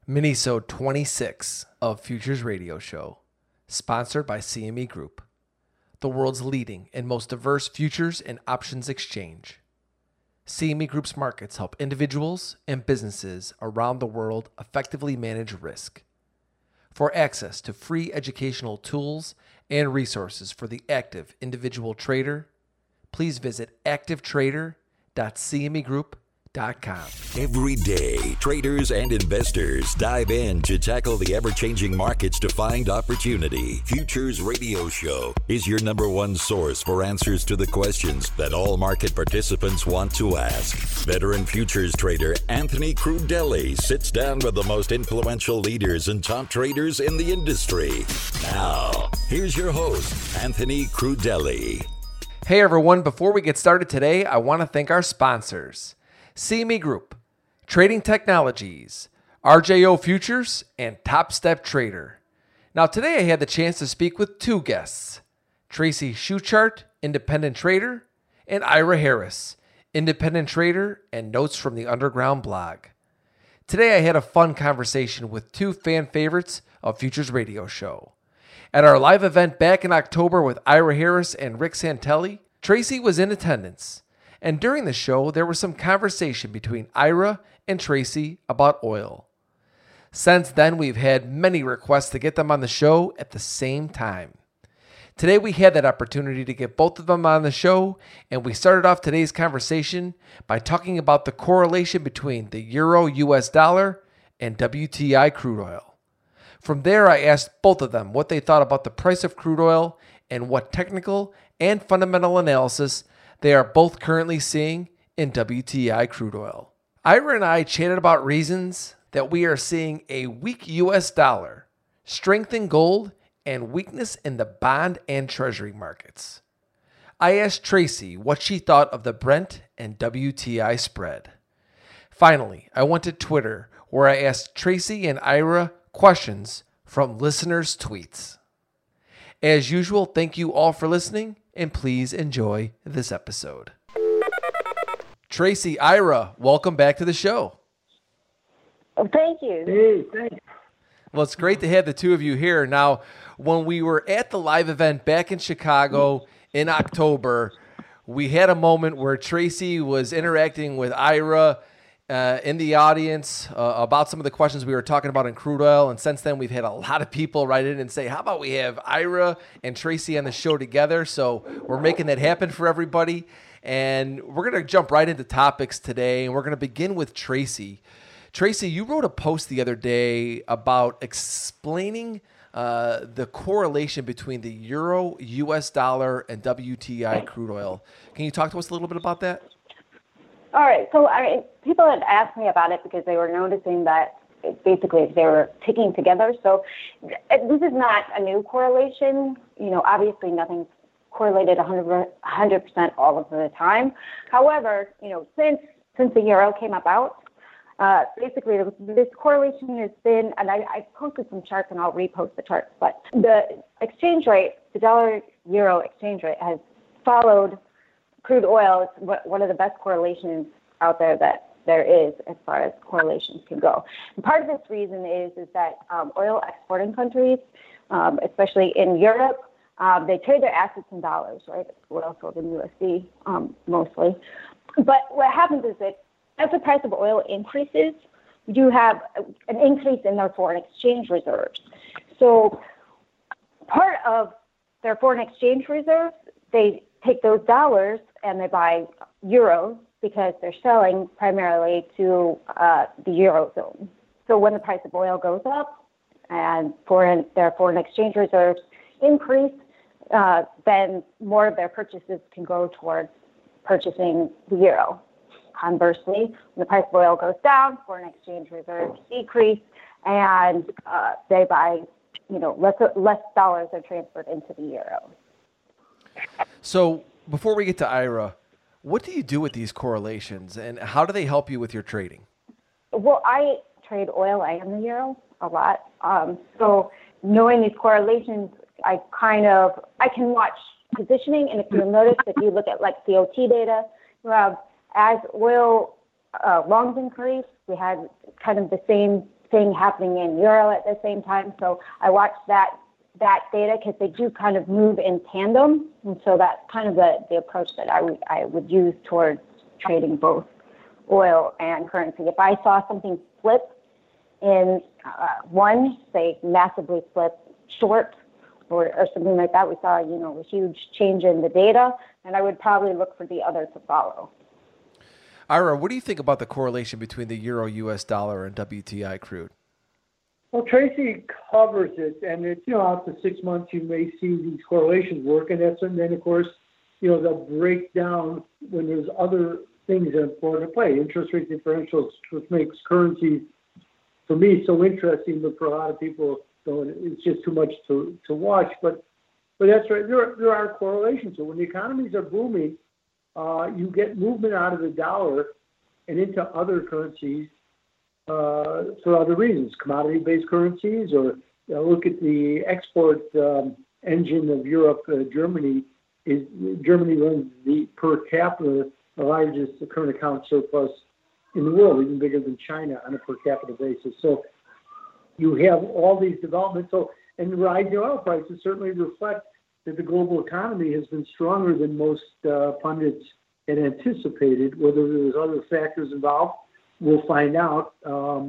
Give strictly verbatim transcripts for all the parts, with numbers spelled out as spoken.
Minisode twenty-six of Futures Radio Show, sponsored by C M E Group, the world's leading and most diverse futures and options exchange. C M E Group's markets help individuals and businesses around the world effectively manage risk. For access to free educational tools and resources for the active individual trader, please visit active trader dot c m e group dot com. Every day, traders and investors dive in to tackle the ever-changing markets to find opportunity. Futures Radio Show is your number one source for answers to the questions that all market participants want to ask. Veteran futures trader Anthony Crudele sits down with the most influential leaders and top traders in the industry. Now, here's your host, Anthony Crudele. Hey everyone, before we get started today, I want to thank our sponsors. C M E Group, Trading Technologies, R J O Futures, and Top Step Trader. Now today I had the chance to speak with two guests, Tracy Schuchart, independent trader, and Ira Harris, independent trader and notes from the Underground blog. Today I had a fun conversation with two fan favorites of Futures Radio Show. At our live event back in October with Ira Harris and Rick Santelli, Tracy was in attendance. And during the show, there was some conversation between Ira and Tracy about oil. Since then, we've had many requests to get them on the show at the same time. Today, we had that opportunity to get both of them on the show, and we started off today's conversation by talking about the correlation between the euro U S dollar and W T I crude oil. From there, I asked both of them what they thought about the price of crude oil and what technical and fundamental analysis they are both currently seeing in W T I crude oil. Ira and I chatted about reasons that we are seeing a weak U S dollar, strength in gold, and weakness in the bond and treasury markets. I asked Tracy what she thought of the Brent and W T I spread. Finally, I went to Twitter where I asked Tracy and Ira questions from listeners' tweets. As usual, thank you all for listening, and please enjoy this episode. Tracy, Ira, welcome back to the show. Oh, thank you. Hey, thanks. Well, it's great to have the two of you here. Now, when we were at the live event back in Chicago in October, we had a moment where Tracy was interacting with Ira Uh, in the audience uh, about some of the questions we were talking about in crude oil. And since then, we've had a lot of people write in and say, how about we have Ira and Tracy on the show together? So we're making that happen for everybody. And we're going to jump right into topics today. And we're going to begin with Tracy. Tracy, you wrote a post the other day about explaining uh, the correlation between the euro, U S dollar, and W T I crude oil. Can you talk to us a little bit about that? All right. So I, people had asked me about it because they were noticing that it basically they were ticking together. So this is not a new correlation. You know, obviously nothing's correlated one hundred percent all of the time. However, you know, since since the euro came about, uh, basically this correlation has been, and I, I posted some charts and I'll repost the charts, but the exchange rate, the dollar euro exchange rate has followed crude oil. Is one of the best correlations out there that there is as far as correlations can go. And part of this reason is is that um, oil exporting countries, um, especially in Europe, um, they trade their assets in dollars, right? Oil sold in U S D um, mostly. But what happens is that as the price of oil increases, you have an increase in their foreign exchange reserves. So part of their foreign exchange reserves, they take those dollars and they buy euros because they're selling primarily to uh, the eurozone. So when the price of oil goes up and foreign, their foreign exchange reserves increase, uh, then more of their purchases can go towards purchasing the euro. Conversely, when the price of oil goes down, foreign exchange reserves decrease, and uh, they buy, you know, less less dollars are transferred into the euro. So before we get to Ira, what do you do with these correlations and how do they help you with your trading? Well, I trade oil and the euro a lot. Um, so knowing these correlations, I kind of, I can watch positioning. And if you'll notice, if you look at like C O T data, you have as oil uh, longs increase, we had kind of the same thing happening in Euro at the same time. So I watched that that data because they do kind of move in tandem. And so that's kind of the, the approach that I would, I would use towards trading both oil and currency. If I saw something flip in uh, one, say massively flip short or, or something like that, we saw, you know, a huge change in the data, and I would probably look for the other to follow. Ira, what do you think about the correlation between the Euro U S dollar and W T I crude? Well, Tracy covers it, and it's, you know, after six months you may see these correlations work, and that's, and then of course, you know, they'll break down when there's other things that are important to play. Interest rate differentials, which makes currency, for me, so interesting, but for a lot of people, it's just too much to, to watch. But but that's right, there, there are correlations. So when the economies are booming, uh, you get movement out of the dollar and into other currencies, Uh, for other reasons, commodity-based currencies, or you know, look at the export um, engine of Europe. Uh, Germany is Germany runs the per capita the largest current account surplus in the world, even bigger than China on a per capita basis. So you have all these developments. So and the rising oil prices certainly reflect that the global economy has been stronger than most uh, pundits had anticipated. Whether there's other factors involved, we'll find out, um,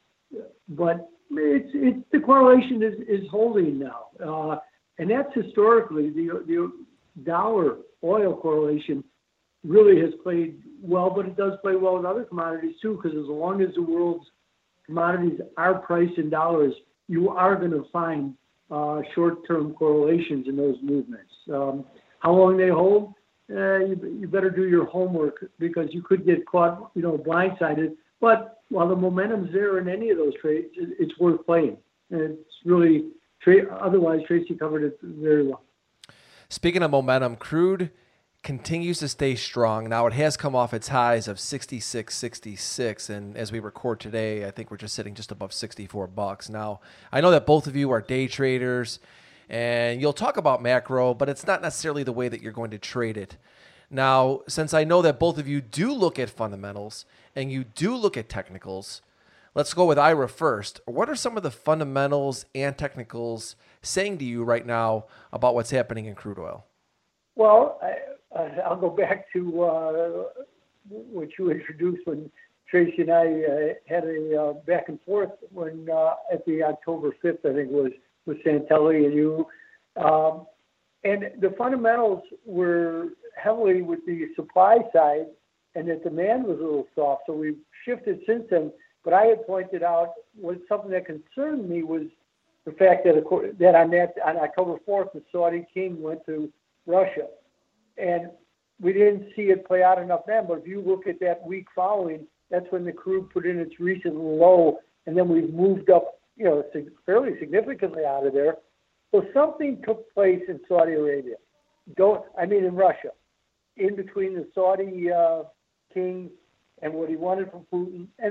but it's, it's the correlation is, is holding now, uh, and that's historically the the dollar oil correlation really has played well, but it does play well with other commodities too, because as long as the world's commodities are priced in dollars, you are going to find uh, short-term correlations in those movements. Um, how long they hold? Uh, you, you better do your homework, because you could get caught, you know, blindsided. But while the momentum's there in any of those trades, it, it's worth playing. And it's really, tra- otherwise, Tracy covered it very well. Speaking of momentum, crude continues to stay strong. Now, it has come off its highs of sixty-six, sixty-six, and as we record today, I think we're just sitting just above sixty-four bucks. Now, I know that both of you are day traders, and you'll talk about macro, but it's not necessarily the way that you're going to trade it. Now, since I know that both of you do look at fundamentals and you do look at technicals, let's go with Ira first. What are some of the fundamentals and technicals saying to you right now about what's happening in crude oil? Well, I, I'll go back to uh, what you introduced when Tracy and I uh, had a uh, back and forth when uh, at the October fifth, I think it was, with Santelli and you. Um, and the fundamentals were heavily with the supply side, and the demand was a little soft. So we've shifted since then. But I had pointed out was something that concerned me was the fact that that on that on October fourth, the Saudi king went to Russia, and we didn't see it play out enough then. But if you look at that week following, that's when the crude put in its recent low, and then we've moved up, you know, fairly significantly out of there. So something took place in Saudi Arabia. Don't I mean in Russia, in between the Saudi uh, king and what he wanted from Putin, and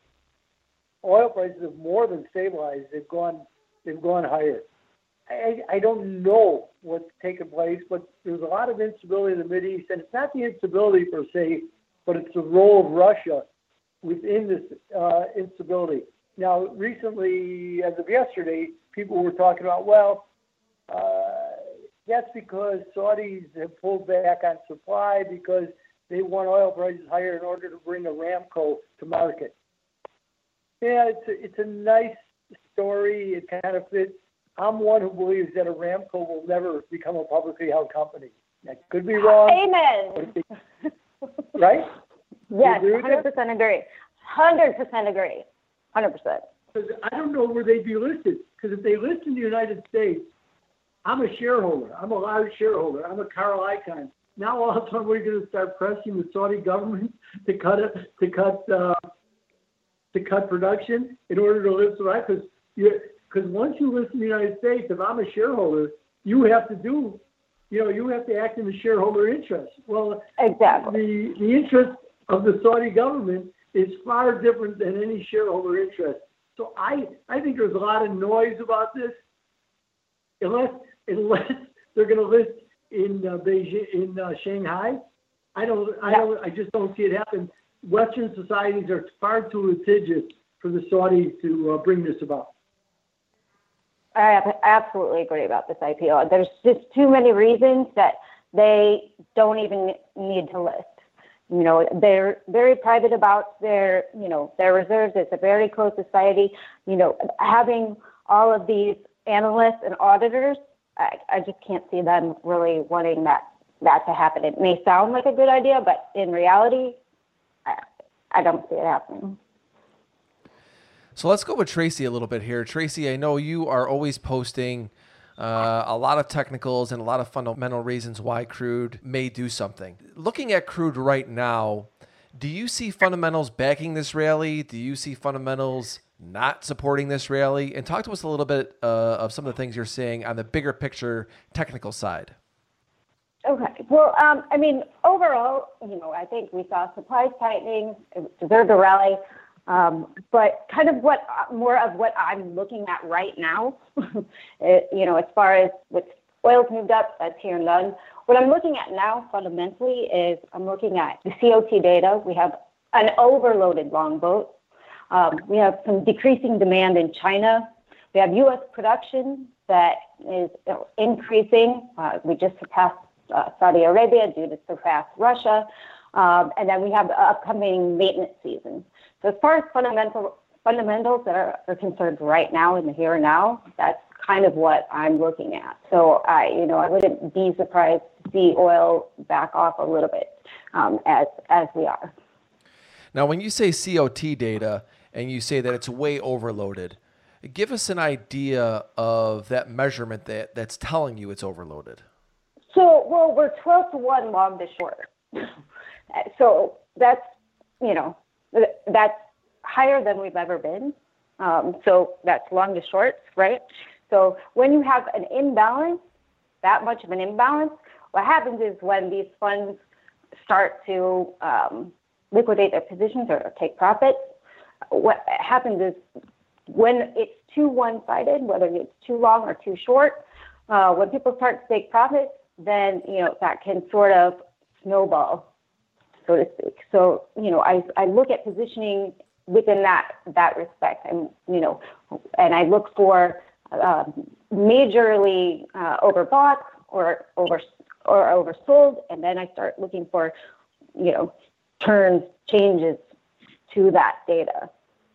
oil prices have more than stabilized. They've gone, they've gone higher. I, I don't know what's taken place, but there's a lot of instability in the Mideast, and it's not the instability per se, but it's the role of Russia within this uh, instability. Now, recently, as of yesterday, people were talking about, well, uh, that's because Saudis have pulled back on supply because they want oil prices higher in order to bring Aramco to market. Yeah, it's a, it's a nice story. It kind of fits. I'm one who believes that Aramco will never become a publicly held company. That could be wrong. Amen. Right? Yes, one hundred percent agree. one hundred percent agree. one hundred percent. Because I don't know where they'd be listed. Because if they list in the United States, I'm a shareholder. I'm a large shareholder. I'm a Carl Icahn. Now all of a sudden we're going to start pressing the Saudi government to cut it, to cut, uh, to cut production in order to list the right. Because because once you list in the United States, if I'm a shareholder, you have to do, you know, you have to act in the shareholder interest. Well, exactly. The the interest of the Saudi government is far different than any shareholder interest. So I I think there's a lot of noise about this. Unless unless they're going to list in uh, Beijing, in uh, Shanghai, I don't, I don't, I just don't see it happen. Western societies are far too litigious for the Saudis to uh, bring this about. I absolutely agree about this I P O. There's just too many reasons that they don't even need to list. You know, they're very private about their, you know, their reserves. It's a very closed society. You know, having all of these analysts and auditors, I, I just can't see them really wanting that, that to happen. It may sound like a good idea, but in reality, I, I don't see it happening. So let's go with Tracy a little bit here. Tracy, I know you are always posting uh, a lot of technicals and a lot of fundamental reasons why crude may do something. Looking at crude right now, do you see fundamentals backing this rally? Do you see fundamentals not supporting this rally? And talk to us a little bit uh, of some of the things you're seeing on the bigger picture technical side. Okay. Well, um, I mean, overall, you know, I think we saw supply tightening. It deserved a rally. Um, but kind of what more of what I'm looking at right now, it, you know, as far as with oil's moved up, that's here and done. What I'm looking at now fundamentally is I'm looking at the C O T data. We have an overloaded long boat. Um, we have some decreasing demand in China. We have U S production that is you know, increasing. Uh, we just surpassed uh, Saudi Arabia due to surpass Russia. Um, and then we have the upcoming maintenance season. So as far as fundamental fundamentals that are, are concerned right now in the here and now, that's kind of what I'm looking at. So I, you know, I wouldn't be surprised to see oil back off a little bit um, as as we are. Now, when you say C O T data and you say that it's way overloaded, give us an idea of that measurement that, that's telling you it's overloaded. So, well, we're twelve to one long to short. So that's, you know, that's higher than we've ever been. Um, so that's long to shorts, right? So when you have an imbalance, that much of an imbalance, what happens is when these funds start to um, liquidate their positions or take profits, what happens is when it's too one-sided, whether it's too long or too short, uh, when people start to take profits, then, you know, that can sort of snowball, so to speak. So, you know, I, I look at positioning within that, that respect, and, you know, and I look for um, majorly uh, overbought or over or oversold, and then I start looking for, you know, turns, changes to that data.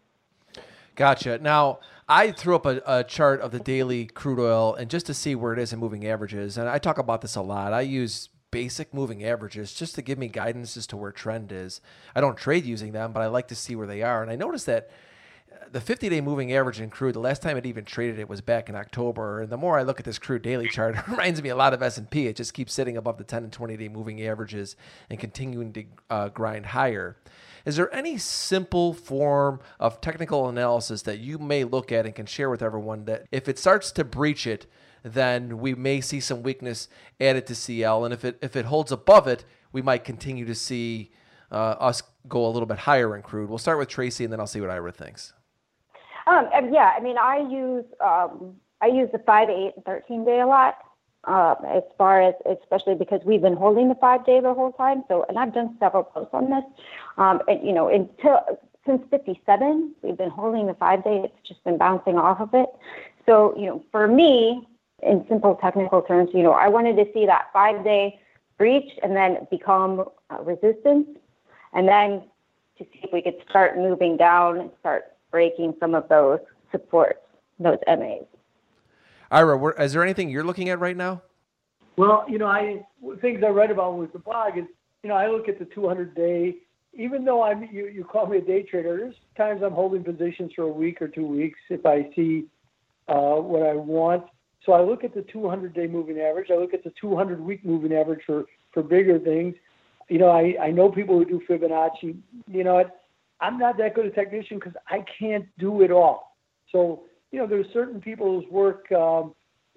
Gotcha. Now, I threw up a, a chart of the daily crude oil, and just to see where it is in moving averages, and I talk about this a lot. I use basic moving averages just to give me guidance as to where trend is. I don't trade using them, but I like to see where they are. And I noticed that the fifty-day moving average in crude, the last time it even traded it was back in October. And the more I look at this crude daily chart, it reminds me a lot of S and P. It just keeps sitting above the ten and twenty-day moving averages and continuing to uh, grind higher. Is there any simple form of technical analysis that you may look at and can share with everyone that if it starts to breach it, then we may see some weakness added to C L, and if it if it holds above it, we might continue to see uh, us go a little bit higher in crude. We'll start with Tracy, and then I'll see what Ira thinks. Um, yeah, I mean, I use um, I use the five, eight, and thirteen day a lot. Uh, as far as especially because we've been holding the five day the whole time. So, and I've done several posts on this. Um, and, you know, until since fifty-seven, we've been holding the five day. It's just been bouncing off of it. So, you know, for me, in simple technical terms, you know, I wanted to see that five-day breach and then become uh, resistance, and then to see if we could start moving down and start breaking some of those supports, those M As. Ira, is there anything you're looking at right now? Well, you know, I things I read about with the blog is, you know, I look at the two hundred day. Even though I'm, you, you call me a day trader, there's times I'm holding positions for a week or two weeks if I see uh, what I want. So I look at the two hundred day moving average. I look at the two hundred week moving average for, for bigger things. You know, I, I know people who do Fibonacci. You know, I'm not that good a technician because I can't do it all. So, you know, there's certain people whose work, um,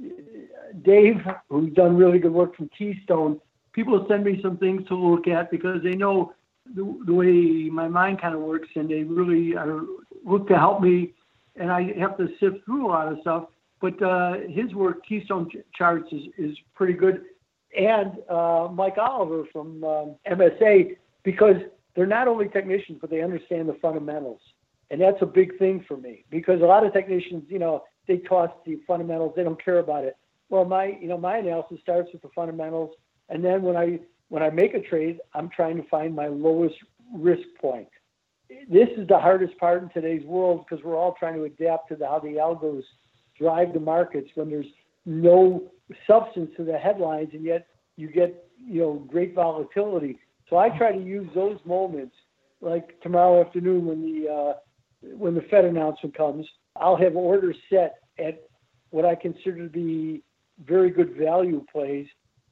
Dave, who's done really good work from Keystone, people will send me some things to look at because they know the, the way my mind kind of works, and they really are, look to help me, and I have to sift through a lot of stuff. But uh, his work, Keystone Charts, is, is pretty good. And uh, Mike Oliver from um, M S A, because they're not only technicians, but they understand the fundamentals. And that's a big thing for me because a lot of technicians, you know, they toss the fundamentals. They don't care about it. Well, my, you know, my analysis starts with the fundamentals. And then when I, when I make a trade, I'm trying to find my lowest risk point. This is the hardest part in today's world because we're all trying to adapt to the, how the algos drive the markets when there's no substance to the headlines, and yet you get, you know, great volatility. So I try to use those moments, like tomorrow afternoon when the uh, when the Fed announcement comes. I'll have orders set at what I consider to be very good value plays,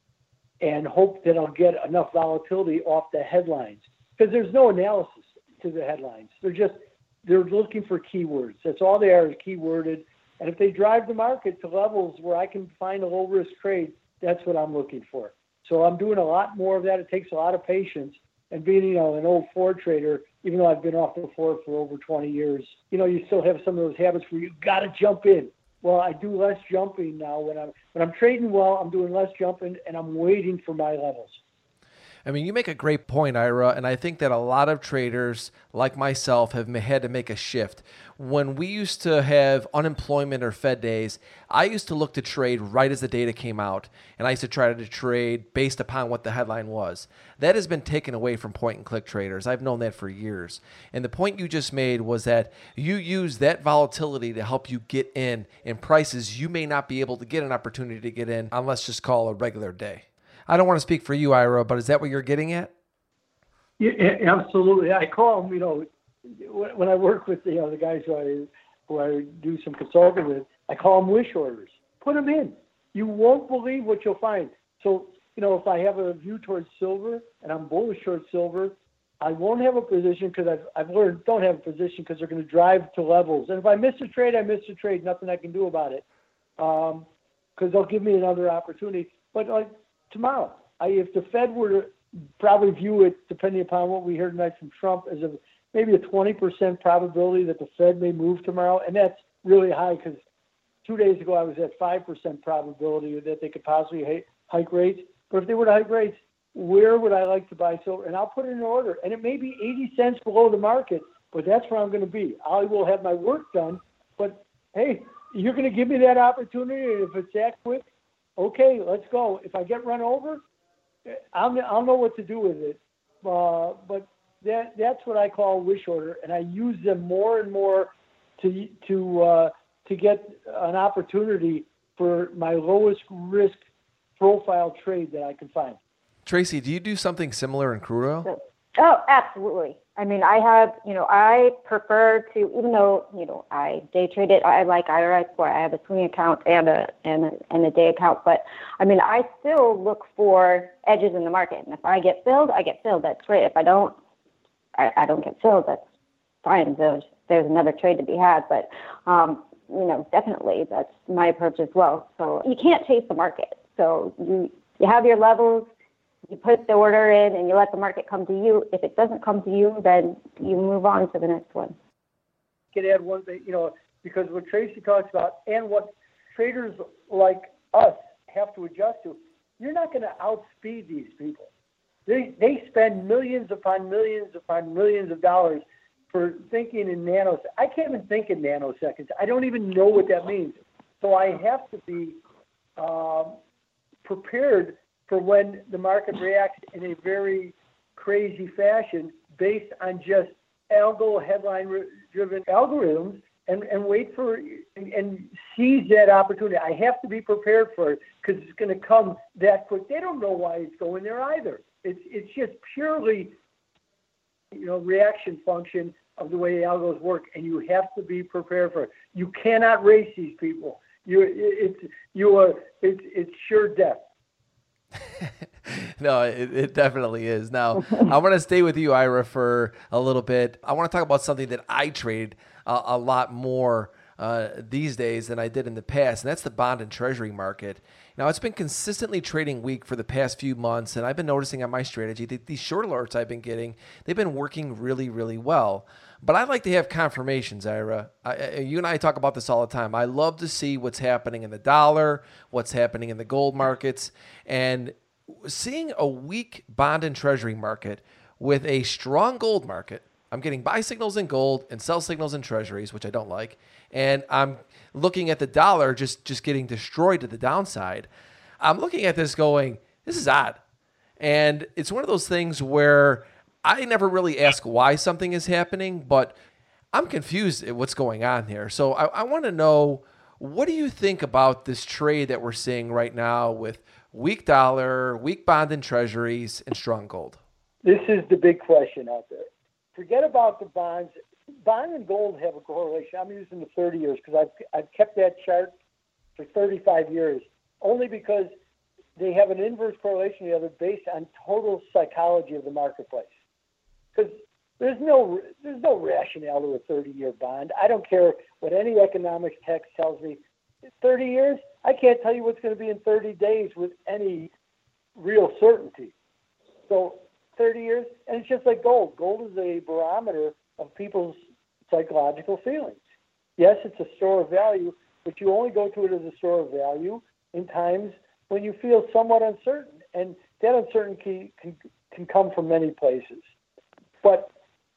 and hope that I'll get enough volatility off the headlines because there's no analysis to the headlines. They're just they're looking for keywords. That's all they are, is keyworded. And if they drive the market to levels where I can find a low-risk trade, that's what I'm looking for. So I'm doing a lot more of that. It takes a lot of patience. And being, you know, an old Ford trader, even though I've been off the Ford for over twenty years, you know, you still have some of those habits where you got to jump in. Well, I do less jumping now. When I'm when I'm trading well, I'm doing less jumping, and I'm waiting for my levels. I mean, you make a great point, Ira, and I think that a lot of traders like myself have had to make a shift. When we used to have unemployment or Fed days, I used to look to trade right as the data came out, and I used to try to trade based upon what the headline was. That has been taken away from point-and-click traders. I've known that for years. And the point you just made was that you use that volatility to help you get in in prices you may not be able to get an opportunity to get in on, let's just call a regular day. I don't want to speak for you, Ira, but is that what you're getting at? Yeah, absolutely. I call them, you know, when I work with you know, the guys who I, who I do some consulting with, I call them wish orders. Put them in. You won't believe what you'll find. So, you know, if I have a view towards silver and I'm bullish towards silver, I won't have a position because I've, I've learned don't have a position because they're going to drive to levels. And if I miss a trade, I miss a trade. Nothing I can do about it because um, they'll give me another opportunity. But like, tomorrow, I, if the Fed were to probably view it, depending upon what we heard tonight from Trump, as a maybe a twenty percent probability that the Fed may move tomorrow, and that's really high because two days ago I was at five percent probability that they could possibly hike rates. But if they were to hike rates, where would I like to buy silver? And I'll put it in order, and it may be eighty cents below the market, but that's where I'm going to be. I will have my work done, but hey, you're going to give me that opportunity, and if it's that quick, okay, let's go. If I get run over, I'll, I'll know what to do with it. Uh, but that that's what I call wish order, and I use them more and more to to uh, to get an opportunity for my lowest risk profile trade that I can find. Tracy, do you do something similar in crude oil? Oh, absolutely. I mean, I have, you know, I prefer to, even though, you know, I day trade it, I like I R S for, I have a swing account and a, and a, and a day account, but I mean, I still look for edges in the market. And if I get filled, I get filled. That's great. If I don't, I, I don't get filled. That's fine. There's, there's another trade to be had, but, um, you know, definitely that's my approach as well. So you can't chase the market. So you, you have your levels. You put the order in and you let the market come to you. If it doesn't come to you, then you move on to the next one. I could add one thing, you know, because what Tracy talks about and what traders like us have to adjust to, you're not going to outspeed these people. They they spend millions upon millions upon millions of dollars for thinking in nanoseconds. I can't even think in nanoseconds. I don't even know what that means. So I have to be um, prepared for when the market reacts in a very crazy fashion based on just algo headline-driven algorithms and, and wait for and, and seize that opportunity. I have to be prepared for it because it's going to come that quick. They don't know why it's going there either. It's it's just purely, you know, reaction function of the way the algos work, and you have to be prepared for it. You cannot race these people. You it's you are it's it's sure death. No, it, it definitely is. Now, I want to stay with you, Ira, for a little bit. I want to talk about something that I trade a, a lot more uh, these days than I did in the past, and that's the bond and treasury market. Now, it's been consistently trading weak for the past few months, and I've been noticing on my strategy that these short alerts I've been getting, they've been working really, really well. But I like to have confirmations, Ira. I, you and I talk about this all the time. I love to see what's happening in the dollar, what's happening in the gold markets, and seeing a weak bond and treasury market with a strong gold market I'm getting buy signals in gold and sell signals in treasuries, which I don't like. And I'm looking at the dollar just, just getting destroyed to the downside. I'm looking at this going, this is odd. And it's one of those things where I never really ask why something is happening, but I'm confused at what's going on here. So I, I want to know, what do you think about this trade that we're seeing right now with weak dollar, weak bond and treasuries, and strong gold? This is the big question out there. Forget about the bonds. Bond and gold have a correlation. I'm using the thirty years because I've, I've kept that chart for thirty-five years, only because they have an inverse correlation together based on total psychology of the marketplace. Because there's no there's no rationale to a thirty-year bond. I don't care what any economics text tells me. thirty years, I can't tell you what's going to be in thirty days with any real certainty. So thirty years, and it's just like gold. Gold is a barometer of people's psychological feelings. Yes, it's a store of value, but you only go to it as a store of value in times when you feel somewhat uncertain. And that uncertainty can, can come from many places. But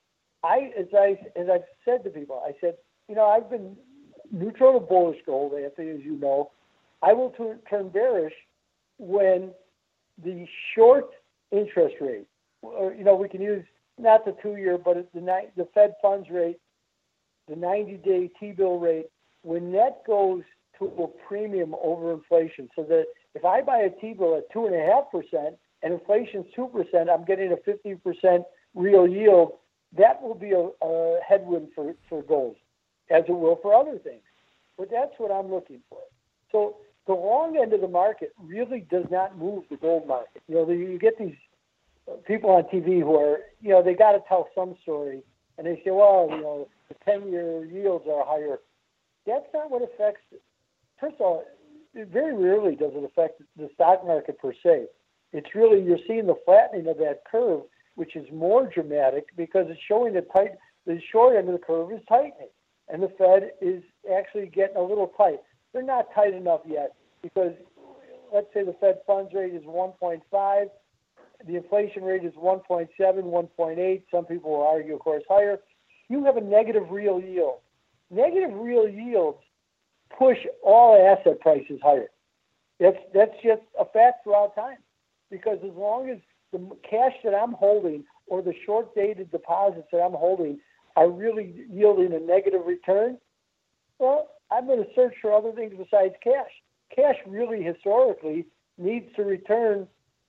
I, as I, as I've said to people, I said, you know, I've been neutral to bullish gold, Anthony, as you know. I will t- turn bearish when the short interest rate, or, you know, we can use not the two-year, but the ni- the Fed funds rate, the ninety-day T-bill rate, when that goes to a premium over inflation, so that if I buy a T-bill at two point five percent and inflation's two percent, I'm getting a fifty percent real yield, that will be a, a headwind for, for gold, as it will for other things. But that's what I'm looking for. So the long end of the market really does not move the gold market. You know, you get these people on T V who are, you know, they got to tell some story, and they say, well, you know, the ten-year yields are higher. That's not what affects, first of all, it very rarely does it affect the stock market per se. It's really, you're seeing the flattening of that curve, which is more dramatic because it's showing that tight, the short end of the curve is tightening, and the Fed is actually getting a little tight. They're not tight enough yet because, let's say the Fed funds rate is one point five, the inflation rate is one point seven, one point eight. Some people will argue, of course, higher. You have a negative real yield. Negative real yields push all asset prices higher. That's that's just a fact throughout time. Because as long as the cash that I'm holding or the short-dated deposits that I'm holding are really yielding a negative return, well, I'm going to search for other things besides cash. Cash really historically needs to return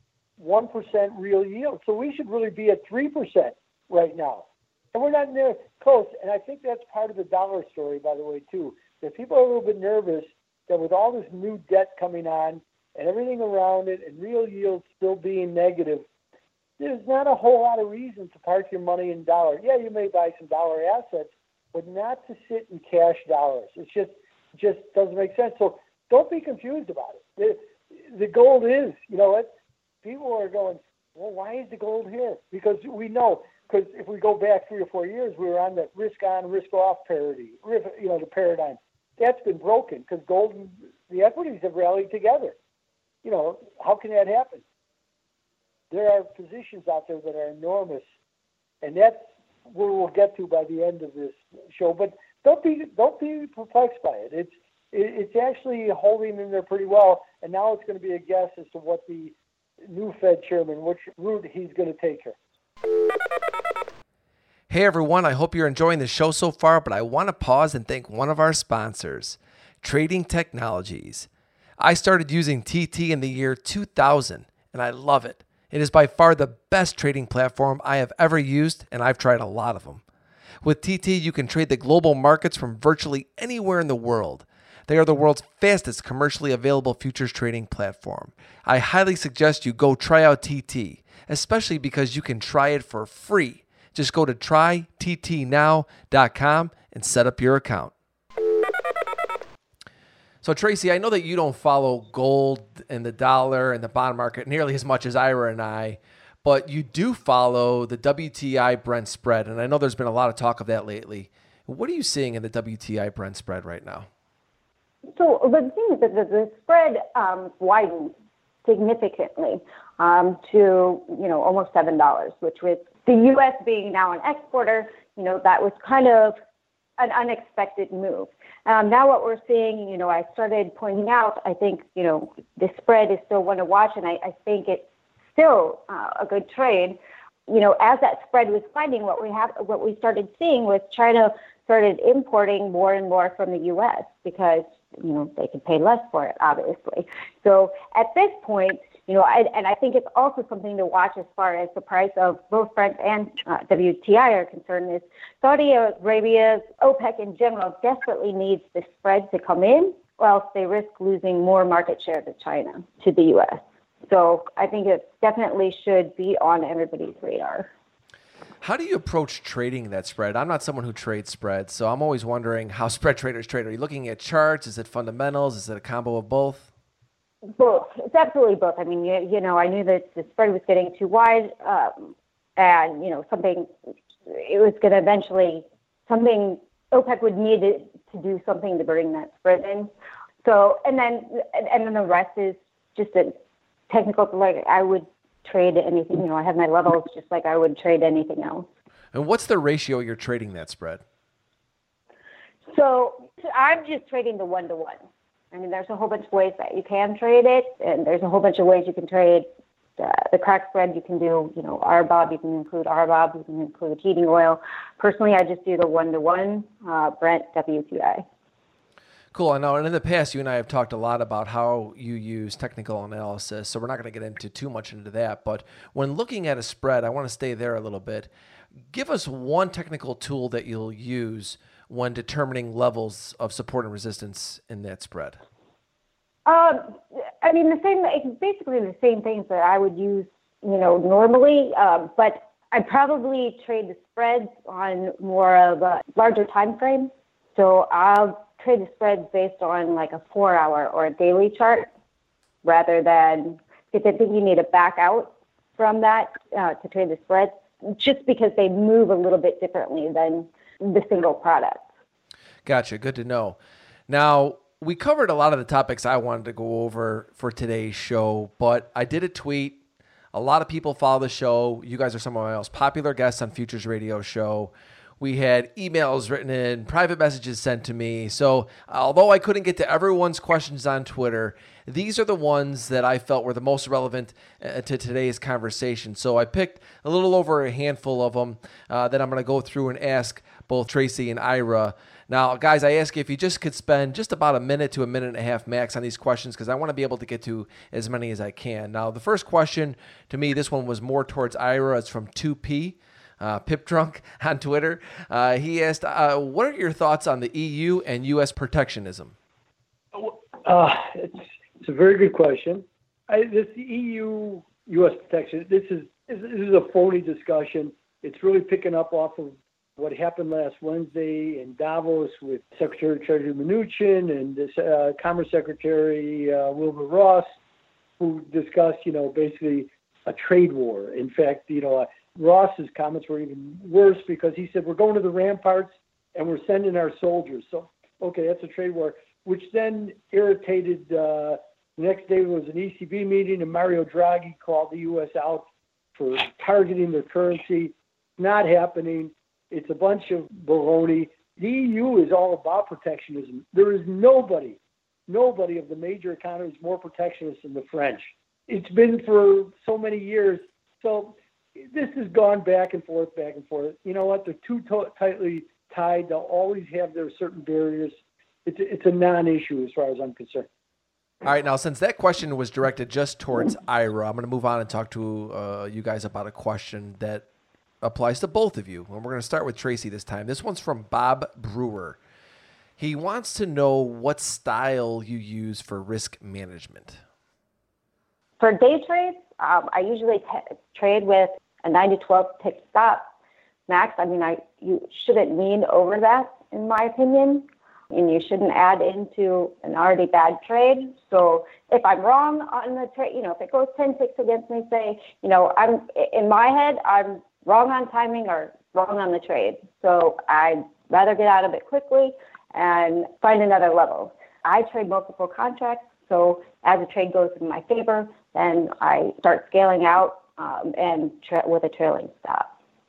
one percent real yield. So we should really be at three percent right now. And we're not near close. And I think that's part of the dollar story, by the way, too. That people are a little bit nervous that with all this new debt coming on and everything around it and real yields still being negative, there's not a whole lot of reason to park your money in dollars. Yeah, you may buy some dollar assets, but not to sit in cash dollars. It's just just doesn't make sense. So don't be confused about it. The, the gold is, you know what? People are going, well, why is the gold here? Because we know, because if we go back three or four years, we were on the risk-on, risk-off parity, you know, the paradigm. That's been broken because gold and the equities have rallied together. You know, how can that happen? There are positions out there that are enormous, and that's where we'll get to by the end of this show. But don't be don't be perplexed by it. It's it, it's actually holding in there pretty well, and now it's going to be a guess as to what the new Fed chairman, which route he's going to take her. Hey everyone, I hope you're enjoying the show so far, but I want to pause and thank one of our sponsors, Trading Technologies. I started using T T in the year two thousand, and I love it. It is by far the best trading platform I have ever used, and I've tried a lot of them. With T T, you can trade the global markets from virtually anywhere in the world. They are the world's fastest commercially available futures trading platform. I highly suggest you go try out T T, especially because you can try it for free. Just go to try t t now dot com and set up your account. So Tracy, I know that you don't follow gold and the dollar and the bond market nearly as much as Ira and I, but you do follow the W T I Brent spread, and I know there's been a lot of talk of that lately. What are you seeing in the W T I Brent spread right now? So the thing is that the, the spread um, widened significantly um, to, you know, almost seven dollars, which was the U S being now an exporter, you know, that was kind of an unexpected move. Um, now what we're seeing, you know, I started pointing out, I think, you know, the spread is still one to watch, and I, I think it's still uh, a good trade. You know, as that spread was finding, what we have, what we started seeing was China started importing more and more from the U S because, you know, they could pay less for it, obviously. So at this point, you know, I, and I think it's also something to watch as far as the price of both Brent and uh, W T I are concerned, is Saudi Arabia, OPEC in general, desperately needs the spread to come in, or else they risk losing more market share to China, to the U S. So I think it definitely should be on everybody's radar. How do you approach trading that spread? I'm not someone who trades spreads, so I'm always wondering how spread traders trade. Are you looking at charts? Is it fundamentals? Is it a combo of both? Both. It's absolutely both. I mean, you, you know, I knew that the spread was getting too wide, um, and, you know, something, it was going to eventually, something, OPEC would need to, to do something to bring that spread in. So, and then, and then the rest is just a technical, like I would trade anything, you know, I have my levels just like I would trade anything else. And what's the ratio you're trading that spread? So I'm just trading the one-to-one. I mean, there's a whole bunch of ways that you can trade it, and there's a whole bunch of ways you can trade uh, the crack spread. You can do, you know, R B O B, you can include R B O B, you can include heating oil. Personally, I just do the one-to-one uh, Brent W T I. Cool. I know. And in the past, you and I have talked a lot about how you use technical analysis, so we're not going to get into too much into that. But when looking at a spread, I want to stay there a little bit. Give us one technical tool that you'll use when determining levels of support and resistance in that spread. Um, I mean, the same, it's basically the same things that I would use, you know, normally, um, but I probably trade the spreads on more of a larger time frame. So I'll trade the spreads based on like a four hour or a daily chart rather than, because I think you need to back out from that uh, to trade the spreads, just because they move a little bit differently than the single product. Gotcha. Good to know. Now, we covered a lot of the topics I wanted to go over for today's show, but I did a tweet. A lot of people follow the show. You guys are some of my most popular guests on Futures Radio Show. We had emails written in, private messages sent to me. So although I couldn't get to everyone's questions on Twitter, these are the ones that I felt were the most relevant uh, to today's conversation. So I picked a little over a handful of them uh, that I'm going to go through and ask both Tracy and Ira. Now, guys, I ask you if you just could spend just about a minute to a minute and a half max on these questions, because I want to be able to get to as many as I can. Now, the first question to me, this one was more towards Ira. It's from two P. Uh, Pip Drunk on Twitter. Uh, he asked, uh, what are your thoughts on the E U and U S protectionism? Uh, it's, it's a very good question. I, this E U U S protection, this is, this is a phony discussion. It's really picking up off of what happened last Wednesday in Davos with Secretary of Treasury Mnuchin and this, uh, Commerce Secretary uh, Wilbur Ross, who discussed, you know, basically a trade war. In fact, you know, uh, Ross's comments were even worse because he said, we're going to the ramparts and we're sending our soldiers. So, okay, that's a trade war, which then irritated, uh, the next day there was an E C B meeting and Mario Draghi called the U S out for targeting their currency. Not happening. It's a bunch of baloney. The E U is all about protectionism. There is nobody, nobody of the major economies more protectionist than the French. It's been for so many years. So this has gone back and forth, back and forth. You know what? They're too t- tightly tied. They'll always have their certain barriers. It's a, it's a non-issue as far as I'm concerned. All right, now since that question was directed just towards Ira, I'm going to move on and talk to uh, you guys about a question that applies to both of you. And we're going to start with Tracy this time. This one's from Bob Brewer. He wants to know what style you use for risk management. For day trades, um, I usually t- trade with a nine to twelve tick stop max. I mean, I you shouldn't need over that, in my opinion, and you shouldn't add into an already bad trade. So if I'm wrong on the trade, you know, if it goes ten ticks against me, say, you know, I'm in my head, I'm wrong on timing or wrong on the trade. So I'd rather get out of it quickly and find another level. I trade multiple contracts, so as a trade goes in my favor, then I start scaling out um, and tra- with a trailing stop.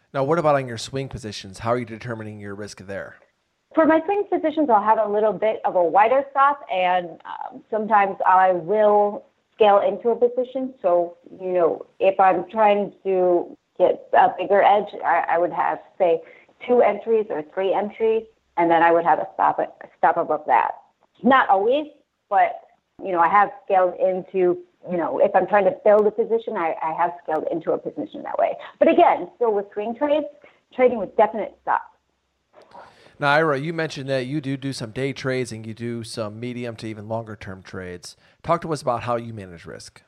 Now, what about on your swing positions? How are you determining your risk there? For my swing positions, I'll have a little bit of a wider stop, and um, sometimes I will scale into a position. So, you know, if I'm trying to get a bigger edge, I, I would have, say, two entries or three entries, and then I would have a stop, a stop above that. Not always, but, you know, I have scaled into, you know, if I'm trying to build a position, I, I have scaled into a position that way. But again, still with swing trades, trading with definite stops. Now, Ira, you mentioned that you do do some day trades and you do some medium to even longer term trades. Talk to us about how you manage risk.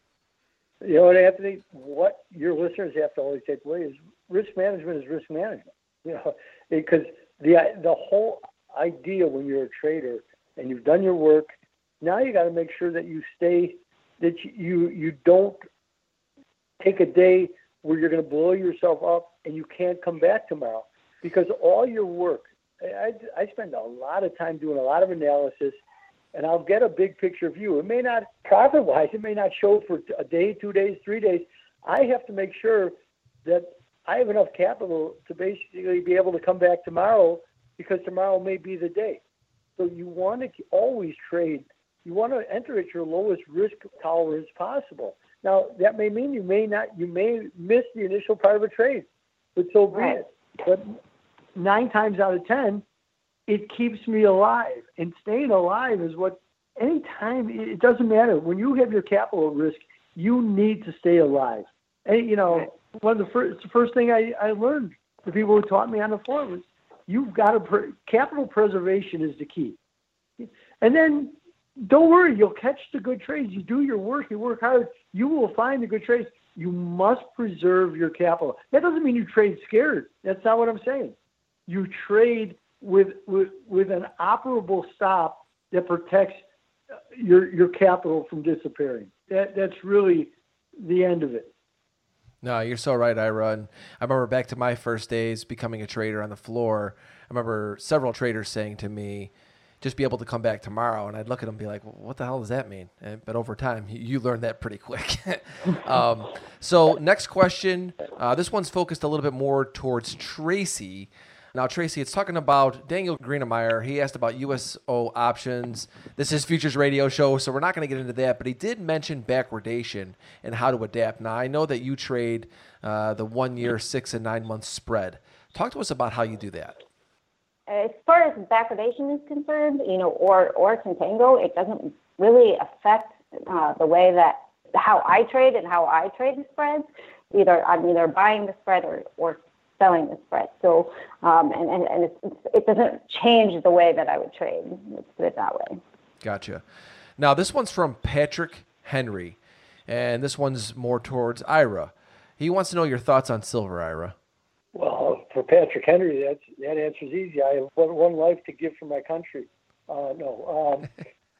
You know what, Anthony, what your listeners have to always take away is risk management is risk management. You know, because the the whole idea when you're a trader and you've done your work, now you got to make sure that you stay, that you you don't take a day where you're going to blow yourself up and you can't come back tomorrow, because all your work, I, I spend a lot of time doing a lot of analysis, and I'll get a big picture view. It may not, profit-wise, it may not show for a day, two days, three days. I have to make sure that I have enough capital to basically be able to come back tomorrow, because tomorrow may be the day. So you want to always trade. You want to enter at your lowest risk tolerance possible. Now, that may mean you may not, you may miss the initial part of a trade, but so be it. But nine times out of ten, it keeps me alive. And staying alive is what, anytime, it doesn't matter. When you have your capital at risk, you need to stay alive. And, you know, one of the first, the first thing I, I learned, the people who taught me on the floor, was you've got to, pre- capital preservation is the key. And then don't worry, you'll catch the good trades. You do your work, you work hard, you will find the good trades. You must preserve your capital. That doesn't mean you trade scared. That's not what I'm saying. You trade with with, with an operable stop that protects your your capital from disappearing. That that's really the end of it. No, you're so right, Ira. And I remember back to my first days becoming a trader on the floor. I remember several traders saying to me, just be able to come back tomorrow. And I'd look at them and be like, well, what the hell does that mean? And, but over time, you, you learn that pretty quick. um, so next question. Uh, this one's focused a little bit more towards Tracy. Now, Tracy, it's talking about Daniel Greenemeyer. He asked about U S O options. This is Futures Radio Show, so we're not going to get into that. But he did mention backwardation and how to adapt. Now, I know that you trade uh, the one-year, six- and nine-month spread. Talk to us about how you do that. As far as backwardation is concerned, you know, or, or contango, it doesn't really affect uh, the way that how I trade and how I trade the spreads. Either I'm either buying the spread or, or selling the spread. So, um, and, and, and it's, it's, it doesn't change the way that I would trade. Let's put it that way. Gotcha. Now, this one's from Patrick Henry, and this one's more towards Ira. He wants to know your thoughts on silver, Ira. Well, for Patrick Henry, that's, that answer's easy. I have one, one life to give for my country. Uh, no, um,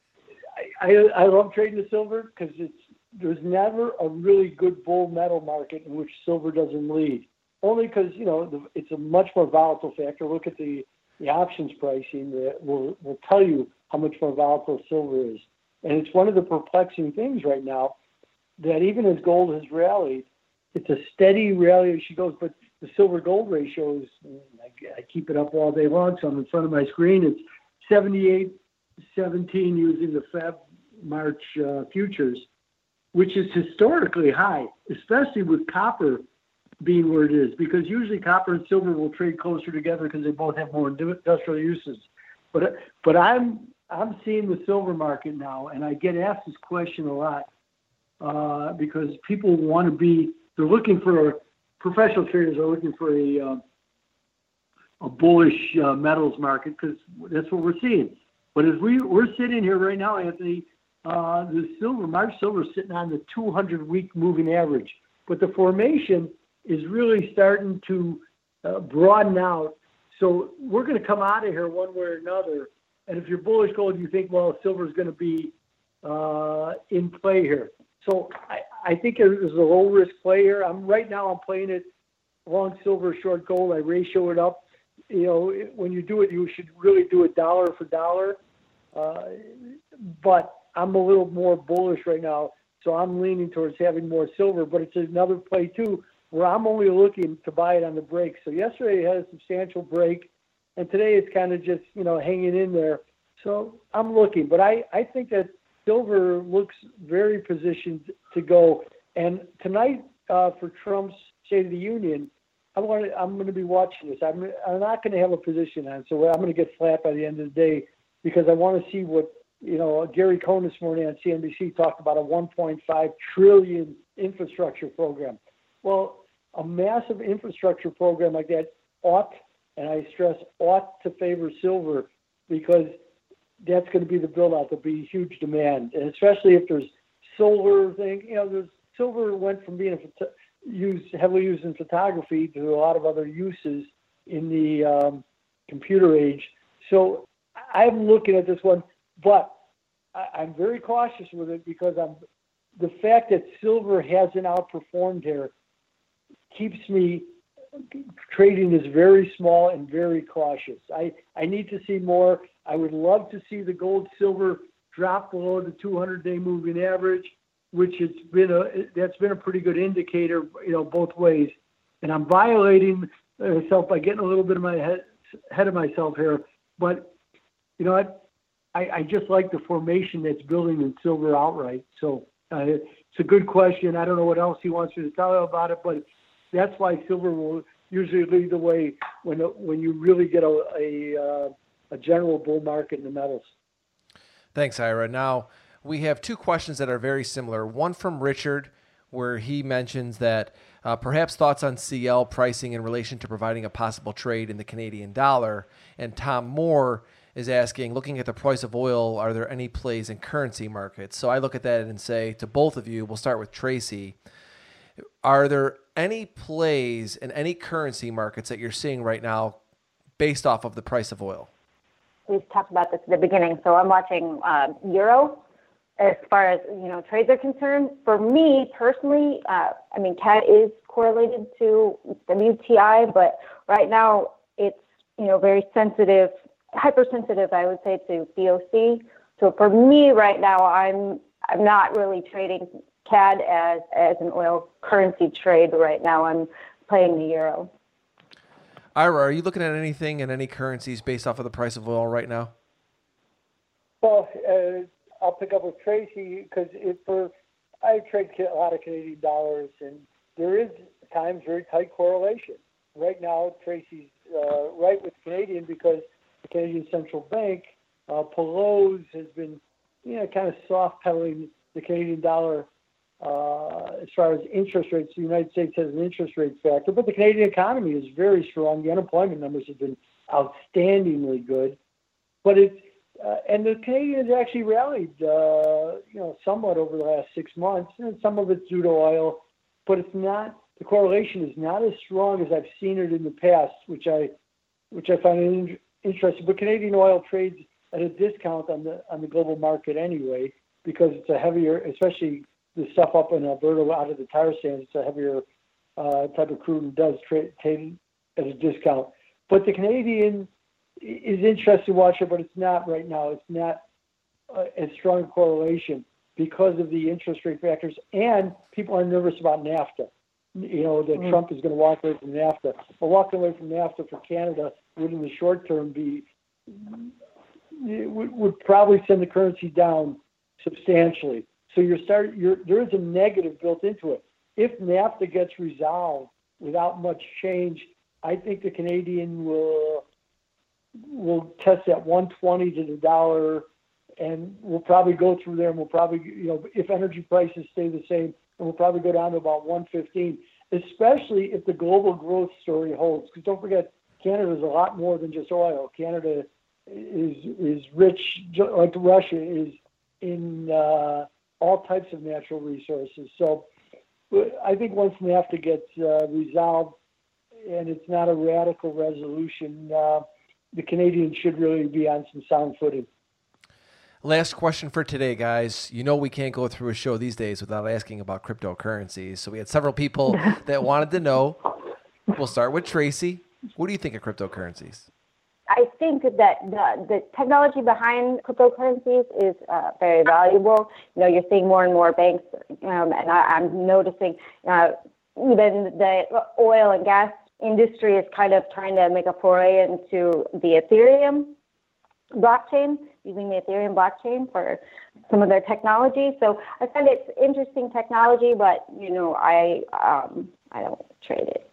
I, I, I love trading the silver because it's there's never a really good bull metal market in which silver doesn't lead. Only because, you know, the, it's a much more volatile factor. Look at the, the options pricing that will, will tell you how much more volatile silver is. And it's one of the perplexing things right now that even as gold has rallied, it's a steady rally as she goes, but the silver gold ratio is, I, I keep it up all day long, so I'm in front of my screen. It's seventy-eight seventeen using the Feb March uh, futures, which is historically high, especially with copper being where it is, because usually copper and silver will trade closer together because they both have more industrial uses. But but I'm I'm seeing the silver market now, and I get asked this question a lot uh, because people want to be, they're looking for, a, professional traders are looking for a uh, a bullish uh, metals market because that's what we're seeing. But as we, we're sitting here right now, Anthony, uh, the silver, March silver is sitting on the two hundred week moving average. But the formation is really starting to uh, broaden out. So we're going to come out of here one way or another. And if you're bullish gold, you think, well, silver is going to be uh, in play here. So I, I think there's a low risk play here. I'm right now I'm playing it long silver, short gold. I ratio it up. You know, when you do it, you should really do it dollar for dollar. Uh, but I'm a little more bullish right now. So I'm leaning towards having more silver, but it's another play too, where I'm only looking to buy it on the break. So yesterday it had a substantial break, and today it's kind of just, you know, hanging in there. So I'm looking, but I, I think that silver looks very positioned to go. And tonight uh, for Trump's State of the Union, I want to, I'm going to be watching this. I'm, I'm not going to have a position on, so I'm going to get flat by the end of the day because I want to see what, you know, Gary Cohn this morning on C N B C talked about a one point five trillion infrastructure program. Well, a massive infrastructure program like that ought, and I stress ought, to favor silver because that's going to be the build out. There'll be huge demand, and especially if there's solar thing. You know, there's silver went from being a photo- used heavily used in photography to a lot of other uses in the um, computer age. So I'm looking at this one, but I, I'm very cautious with it because I'm the fact that silver hasn't outperformed here keeps me trading is very small and very cautious. I, I need to see more. I would love to see the gold silver drop below the two hundred day moving average, which it's been a that's been a pretty good indicator, you know, both ways. And I'm violating myself by getting a little bit of my head ahead of myself here. But you know what? I, I just like the formation that's building in silver outright. So uh, it's a good question. I don't know what else he wants me to tell you about it, but that's why silver will usually lead the way when when you really get a a, uh, a general bull market in the metals. Thanks, Ira. Now, we have two questions that are very similar. One from Richard, where he mentions that uh, perhaps thoughts on C L pricing in relation to providing a possible trade in the Canadian dollar. And Tom Moore is asking, looking at the price of oil, are there any plays in currency markets? So I look at that and say to both of you, we'll start with Tracy. Are there any plays in any currency markets that you're seeing right now based off of the price of oil? We've talked about this at the beginning. So I'm watching uh, Euro as far as, you know, trades are concerned. For me personally, uh, I mean, C A D is correlated to W T I, but right now it's, you know, very sensitive, hypersensitive, I would say, to B O C. So for me right now, I'm I'm not really trading C A D as, as an oil currency trade right now. I'm playing the Euro. Ira, are you looking at anything in any currencies based off of the price of oil right now? Well, uh, I'll pick up with Tracy because for I trade a lot of Canadian dollars, and there is at times very tight correlation. Right now, Tracy's uh, right with Canadian because the Canadian Central Bank, uh, Pelosi, has been, you know, kind of soft pedaling the Canadian dollar uh, as far as interest rates. The United States has an interest rate factor, but the Canadian economy is very strong. The unemployment numbers have been outstandingly good, but it's uh, and the Canadians actually rallied, uh, you know, somewhat over the last six months, and some of it's due to oil, but it's not. The correlation is not as strong as I've seen it in the past, which I, which I find in, interesting. But Canadian oil trades at a discount on the on the global market anyway, because it's a heavier, especially the stuff up in Alberta out of the tar sands. It's a heavier uh, type of crude and does trade, trade at a discount. But the Canadian is interesting to watch it, but it's not right now. It's not uh, as strong a correlation because of the interest rate factors, and people are nervous about NAFTA. You know, that mm. Trump is going to walk away from NAFTA. But walking away from NAFTA for Canada would, in the short term, be would, would probably send the currency down substantially. So you're start, you're, there is a negative built into it. If NAFTA gets resolved without much change, I think the Canadian will will test at one twenty to the dollar, and we'll probably go through there, and we'll probably, you know, if energy prices stay the same, and we'll probably go down to about one fifteen, especially if the global growth story holds. Because don't forget, Canada is a lot more than just oil. Canada is is rich, like Russia is, in uh, all types of natural resources. So I think once NAFTA gets uh, resolved, and it's not a radical resolution, uh, the Canadians should really be on some sound footing. Last question for today, guys. You know we can't go through a show these days without asking about cryptocurrencies. So we had several people that wanted to know. We'll start with Tracy. What do you think of cryptocurrencies? I think that the, the technology behind cryptocurrencies is uh, very valuable. You know, you're seeing more and more banks, um, and I, I'm noticing uh, even the oil and gas industry is kind of trying to make a foray into the Ethereum blockchain, using the Ethereum blockchain for some of their technology. So I find it's interesting technology, but, you know, I um, I don't trade it.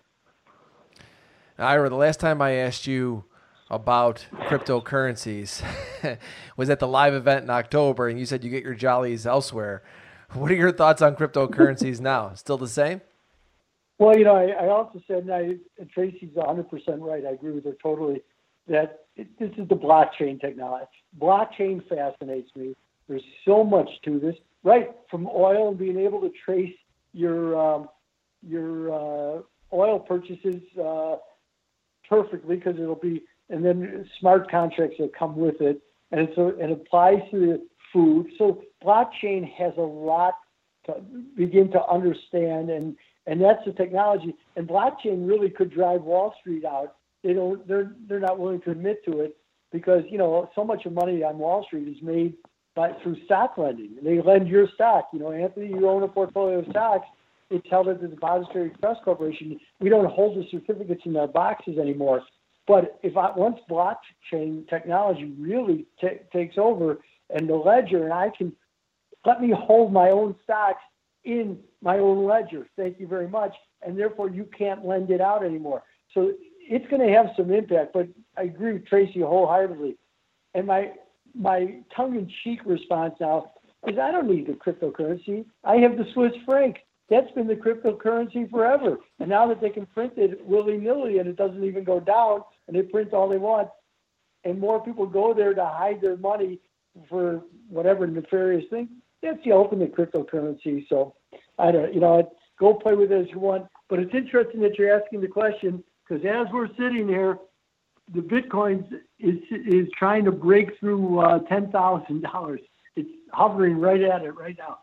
Ira, the last time I asked you about cryptocurrencies was at the live event in October, and you said you get your jollies elsewhere. What are your thoughts on cryptocurrencies now? Still the same? Well, you know, I, I also said, and, I, and Tracy's one hundred percent right, I agree with her totally, that it, this is the blockchain technology. Blockchain fascinates me. There's so much to this, right? From oil and being able to trace your um, your uh, oil purchases uh, perfectly, because it'll be, and then smart contracts that come with it, and so it applies to the food. So blockchain has a lot to begin to understand, and and that's the technology. And blockchain really could drive Wall Street out. They don't. They're they're not willing to admit to it, because, you know, so much of money on Wall Street is made by through stock lending. They lend your stock. You know, Anthony, you own a portfolio of stocks. It's held at the Depository Trust Corporation. We don't hold the certificates in our boxes anymore. But if I, once blockchain technology really t- takes over, and the ledger, and I can let me hold my own stocks in my own ledger. Thank you very much. And therefore, you can't lend it out anymore. So it's going to have some impact. But I agree with Tracy wholeheartedly. And my my tongue-in-cheek response now is, I don't need the cryptocurrency. I have the Swiss franc. That's been the cryptocurrency forever. And now that they can print it willy-nilly and it doesn't even go down, and they print all they want, and more people go there to hide their money for whatever nefarious thing, that's the ultimate cryptocurrency. So I don't, you know, go play with it as you want. But it's interesting that you're asking the question, because as we're sitting here, the Bitcoin is is trying to break through uh, ten thousand dollars. It's hovering right at it right now.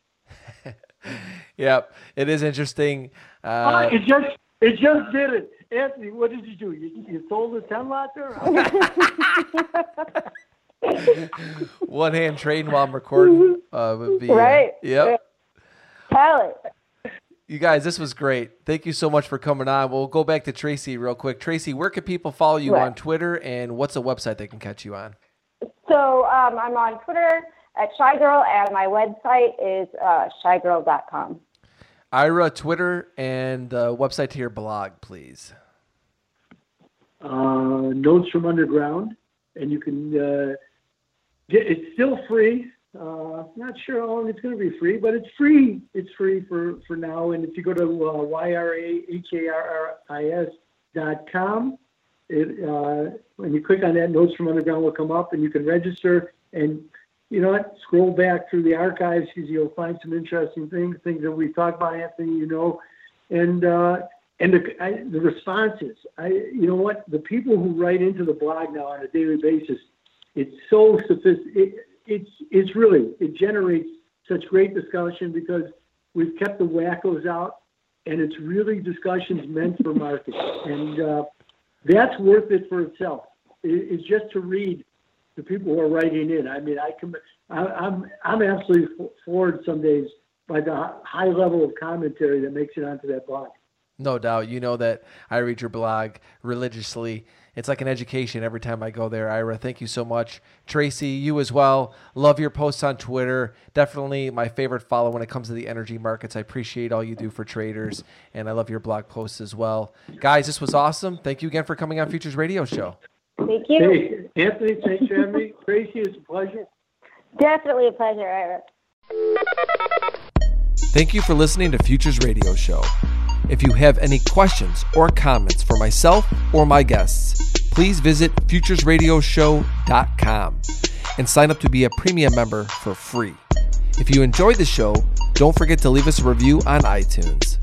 Yep, it is interesting. Uh, uh, it just it just did it. Anthony, what did you do? You, you sold a ten lot there? One hand trading while I'm recording uh, would be right. Uh, yep. Talent. You guys, this was great. Thank you so much for coming on. We'll go back to Tracy real quick. Tracy, where can people follow you right. on Twitter, and what's a website they can catch you on? So um, I'm on Twitter at Shy Girl, and my website is uh, shy girl dot com. Ira, Twitter and the uh, website to your blog, please. Uh, Notes from Underground, and you can uh, get. It's still free. Uh, not sure how long it's going to be free, but it's free. It's free for, for now. And if you go to uh, Y R A H A R R I S dot com, it, uh, when you click on that, Notes from Underground will come up, and you can register. And you know what? Scroll back through the archives, because you'll find some interesting things, things that we talked about, Anthony. You know, and uh, and the I, the responses. I you know what? The people who write into the blog now on a daily basis, it's so sophisticated. It's it's really, it generates such great discussion, because we've kept the wackos out, and it's really discussions meant for markets. And uh, that's worth it for itself. It, it's just to read the people who are writing in. I mean, I can, I, I'm I'm absolutely floored some days by the high level of commentary that makes it onto that blog. No doubt. You know that I read your blog religiously. It's like an education every time I go there. Ira, thank you so much. Tracy, you as well. Love your posts on Twitter. Definitely my favorite follow when it comes to the energy markets. I appreciate all you do for traders, and I love your blog posts as well. Guys, this was awesome. Thank you again for coming on Futures Radio Show. Thank you. Hey, Anthony, thanks for having me. Tracy, it's a pleasure. Definitely a pleasure, Ira. Thank you for listening to Futures Radio Show. If you have any questions or comments for myself or my guests, please visit futures radio show dot com and sign up to be a premium member for free. If you enjoyed the show, don't forget to leave us a review on iTunes.